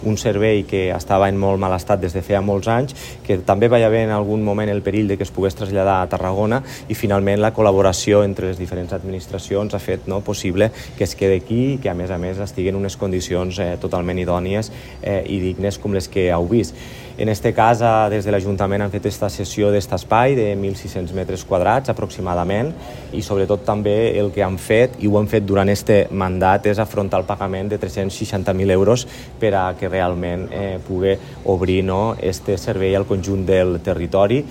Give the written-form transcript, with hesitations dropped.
un servei que estava en molt mal estat des de feia molts anys, que també va haver en algun moment el perill de que es pogués traslladar a Tarragona, i finalment la col·laboració entre les diferents administracions ha fet possible que es quedi aquí i que a més estigui en unes condicions totalment idònies i dignes com les que heu vist. En aquest cas, des de l'Ajuntament han fet aquesta cessió d'aquest espai de 1.600 metres quadrats aproximadament, i sobretot també el que han fet, i ho han fet durant aquest mandat, és afrontar el pagament de 360.000 euros per a que realment pugui obrir aquest servei al conjunt del territori.